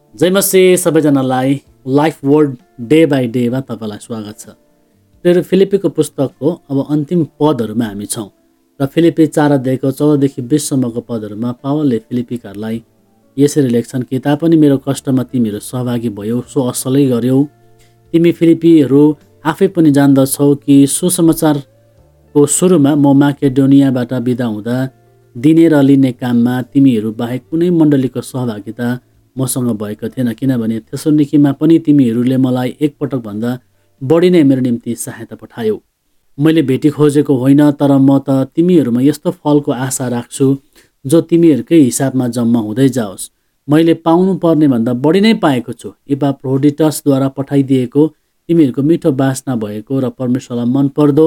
जय मसीह सबैजनालाई life word day by डेमा तपाईँलाई स्वागत छ। र फिलिपीको पुस्तकको अब अन्तिम पदहरूमा हामी छौँ र फिलिपी 4 अध्यायको 14देखि 20सम्मको पदहरूमा पावलले फिलिपीकाहरूलाई यसरी लेख्छन् कि तापनि मेरो कष्टमा तिमीहरू सहभागी भयौ, सो असलै गर्यौ। तिमी फिलिपीहरू आफै पनि जान्दछौ कि सुसमाचारको सुरुमा म माकेडोनियाबाट बिदा हुँदा दिने र लिने काममा तिमीहरू बाहेक कुनै मण्डलीको सहभागिता मसँग भएको थिएन, किनभने थेसलोनिकीमा पनि तिमीहरूले मलाई एकपटक भन्दा बढी नै मेरो निम्ति सहायता पठायौ। मैले भेटी खोजेको होइन, तर म त तिमीहरूमा यस्तो फलको आशा राख्छु जो तिमीहरूकै हिसाबमा जम्मा हुँदै जाओस्। मैले पाउनु पर्ने भन्दा बढी नै पाएको छु। इपाफ्रोडिटसद्वारा पठाइदिएको तिमीहरूको मिठो बासना भएको र परमेश्वरलाई मनपर्दो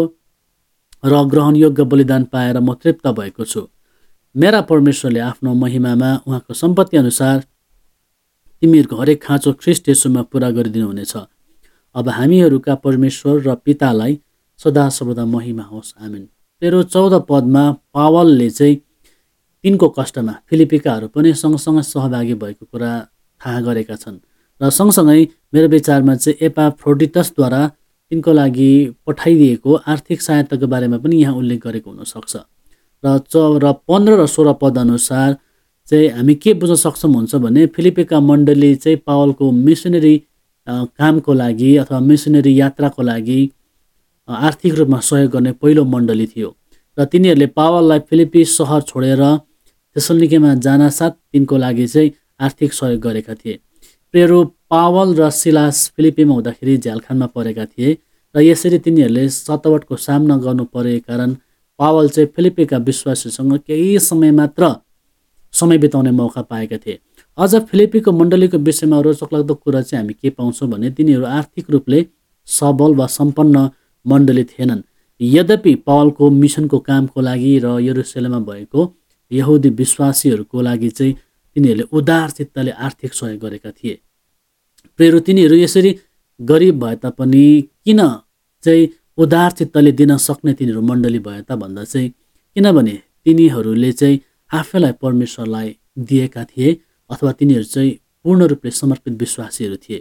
र ग्रहणयोग्य बलिदान पाएर म तृप्त भएको छु। मेरा परमेश्वरले आफ्नो महिमामा उहाँको सम्पत्ति अनुसार तिमीहरूको हरेक खाँचो ख्रीष्ट येशूमा पुरा गरिदिनुहुनेछ। अब हामीहरूका परमेश्वर र पितालाई सदा सर्वदा महिमा होस्, आमेन। 13-14 पदमा पावलले चाहिँ तिनको कष्टमा फिलिपीकाहरू पनि सँगसँगै सहभागी भएको कुरा थाहा गरेका छन् र सँगसँगै मेरो विचारमा चाहिँ एपाफ्रोडिटसद्वारा तिनको लागि पठाइदिएको आर्थिक सहायताको बारेमा पनि यहाँ उल्लेख गरेको हुनसक्छ। र 15 र 16 पद अनुसार चाहिँ हामी के बुझ्न सक्छौँ हुन्छ भने फिलिपीका मण्डली चाहिँ पावलको मिसनरी कामको लागि अथवा मिसनरी यात्राको लागि आर्थिक रूपमा सहयोग गर्ने पहिलो मण्डली थियो र तिनीहरूले पावललाई फिलिपी सहर छोडेर थेसलोनिकेमा जानासाथ तिनको लागि चाहिँ आर्थिक सहयोग गरेका थिए। प्रियहरू, पावल र सिलास फिलिपीमा हुँदाखेरि झ्यालखानमा परेका थिए र यसरी तिनीहरूले सतावटको सामना गर्नु परेको कारण पावल चाहिँ फिलिपीका विश्वासीसँग केही समय मात्र समय बिताउने मौका पाएका थिए। अझ फिलिपीको मण्डलीको विषयमा रोचकलाग्दो कुरा चाहिँ हामी के पाउँछौँ भने तिनीहरू आर्थिक रूपले सबल वा सम्पन्न मण्डली थिएनन्। यद्यपि पावलको मिसनको कामको लागि र यरुसलेममा भएको यहुदी विश्वासीहरूको लागि चाहिँ तिनीहरूले उदार चित्तले आर्थिक सहयोग गरेका थिए। प्रियहरू, तिनीहरू यसरी गरिब भए तापनि किन चाहिँ उदार चित्तले दिन सक्ने तिनीहरू मण्डली भए त भन्दा चाहिँ किनभने तिनीहरूले चाहिँ आफैलाई परमेश्वरलाई दिएका थिए अथवा तिनीहरू चाहिँ पूर्ण रूपले समर्पित विश्वासीहरू थिए।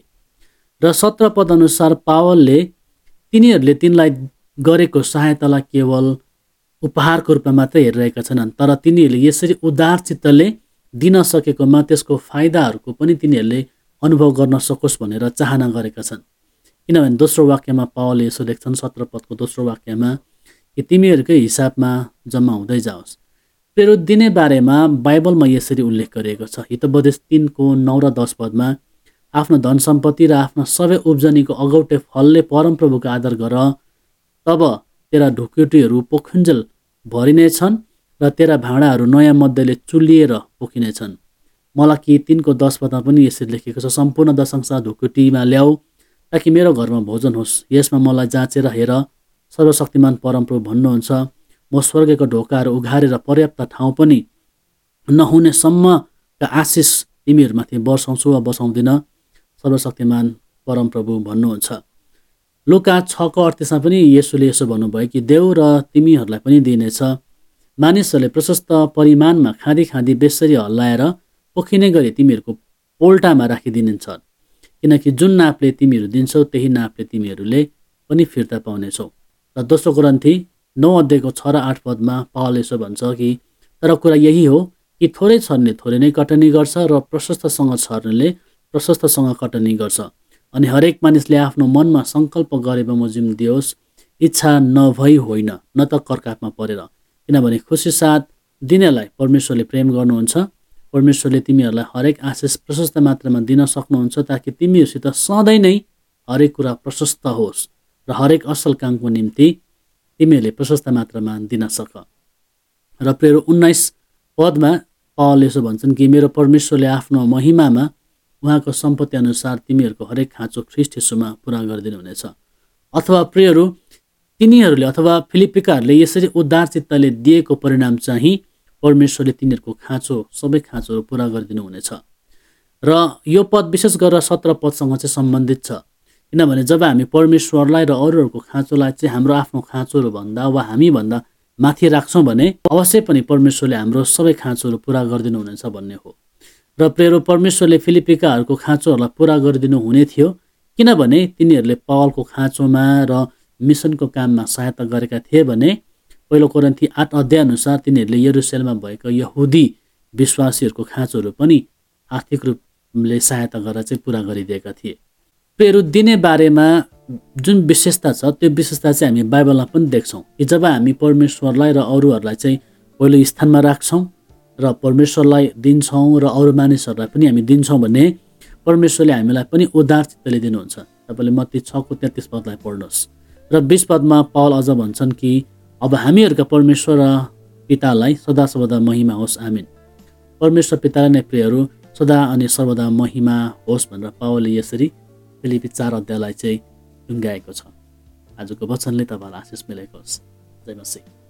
र 17 पद अनुसार पावलले तिनीहरूले तिनलाई गरेको सहायतालाई केवल उपहारको रूपमा मात्रै हेरिरहेका छैनन्, तर तिनीहरूले यसरी उदार चित्तले दिन सकेकोमा त्यसको फाइदाहरूको पनि तिनीहरूले अनुभव गर्न सकोस् भनेर चाहना गरेका छन्। किनभने दोस्रो वाक्यमा पावलले यसो लेख्छन्, 17 पदको दोस्रो वाक्यमा कि तिमीहरूकै हिसाबमा जम्मा हुँदै जाओस्। पेरो दिने बारेमा बाइबलमा यसरी उल्लेख गरिएको छ। हितोपदेश 3:9 र 10 पदमा आफ्नो धन सम्पत्ति र आफ्ना सबै उब्जनीको अगौटे फलले परमप्रभुको आदर गर, तब तेरा ढुकुटीहरू पोखुन्जेल भरिनेछन् र तेरा भाँडाहरू नयाँ मध्यले चुलिएर पोखिनेछन्। मलाकी 3:10 पदमा पनि यसरी लेखेको छ, सम्पूर्ण दशंश ढुकुटीमा ल्याऊ ताकि मेरो घरमा भोजन होस्। यसमा मलाई जाँचेर हेर, सर्वशक्तिमान परमप्रभु भन्नुहुन्छ, म स्वर्गको ढोकाहरू उघारेर पर्याप्त ठाउँ पनि नहुनेसम्मका आशिष तिमीहरूमाथि वर्षाउँछु वा बसाउँदिन, सर्वशक्तिमान परमप्रभु भन्नुहुन्छ। लुका 6:38मा पनि येशूले यसो भन्नुभयो कि देव र तिमीहरूलाई पनि दिनेछ। मानिसहरूले प्रशस्त परिमाणमा खाँदी खाँदी बेसरी हल्लाएर पोखिने गरी तिमीहरूको पोल्टामा राखिदिनेछ, किनकि जुन नापले तिमीहरू दिन्छौ त्यही नापले तिमीहरूले पनि फिर्ता पाउनेछौ। र दोस्रो कोरिन्थी 9:6 र 8 पदमा पावलले यसो भन्छ कि तर कुरा यही हो कि थोरै छर्ने थोरै नै कटनी गर्छ र प्रशस्तसँग छर्नेले प्रशस्तसँग कटनी गर्छ। अनि हरेक मानिसले आफ्नो मनमा सङ्कल्प गरे बमोजिम दियोस्, इच्छा नभई होइन, न त करकापमा परेर, किनभने खुसी साथ दिनेलाई परमेश्वरले प्रेम गर्नुहुन्छ। परमेश्वरले तिमीहरूलाई हरेक आशिष प्रशस्त मात्रामा दिन सक्नुहुन्छ ताकि तिमीहरूसित सधैँ नै हरेक कुरा प्रशस्त होस् र हरेक असल कामको निम्ति तिमीहरूले प्रशस्त मात्रामा दिन सक। र प्रिय 19 पदमा पावलले यसो भन्छन् कि मेरो परमेश्वरले आफ्नो महिमामा उहाँको सम्पत्ति अनुसार तिमीहरूको हरेक खाँचो ख्रीष्ट येशूमा पुरा गरिदिनुहुनेछ। अथवा प्रियहरू, तिनीहरूले अथवा फिलिपीकाहरूले यसरी उदार चित्तले दिएको परिणाम चाहिँ परमेश्वरले तिनीहरूको खाँचो सबै खाँचोहरू पुरा गरिदिनुहुनेछ। र यो पद विशेष गरेर 17 पदसँग चाहिँ सम्बन्धित छ, किनभने जब हामी परमेश्वरलाई र अरूहरूको खाँचोलाई चाहिँ हाम्रो आफ्नो खाँचोहरू भन्दा वा हामीभन्दा माथि राख्छौँ भने अवश्य पनि परमेश्वरले हाम्रो सबै खाँचोहरू पुरा गरिदिनुहुनेछ भन्ने हो। र प्रेरो परमेश्वरले फिलिपीकाहरूको खाँचोहरूलाई पुरा गरिदिनु हुने थियो, किनभने तिनीहरूले पावलको खाँचोमा र मिसनको काममा सहायता गरेका थिए भने 1 कोरिन्थी 8 अध्याय अनुसार तिनीहरूले यरुशलेममा भएका यहुदी विश्वासीहरूको खाँचोहरू पनि आर्थिक रूपले सहायता गरेर चाहिँ पुरा गरिदिएका थिए। प्रेरो दिने बारेमा जुन विशेषता छ त्यो विशेषता चाहिँ हामी बाइबलमा पनि देख्छौँ कि जब हामी परमेश्वरलाई र अरूहरूलाई चाहिँ पहिलो स्थानमा राख्छौँ र परमेश्वरलाई दिन्छौँ र अरू मानिसहरूलाई पनि हामी दिन्छौँ भने परमेश्वरले हामीलाई पनि उदार चित्तले दिनुहुन्छ। तपाईँले मत्ती 6:33 पदलाई पढ्नुहोस्। र 20 पदमा पावल अझ भन्छन् कि अब हामीहरूका परमेश्वर र पितालाई सदा सर्वदा महिमा होस्, आमिन। परमेश्वर पितालाई नै प्रियहरू सदा अनि सर्वदा महिमा होस् भनेर पावलले यसरी फिलिपी 4 अध्यायलाई चाहिँ टुङ्गाएको छ। आजको वचनले तपाईँलाई आशिष मिलेको होस्। जय मसीह।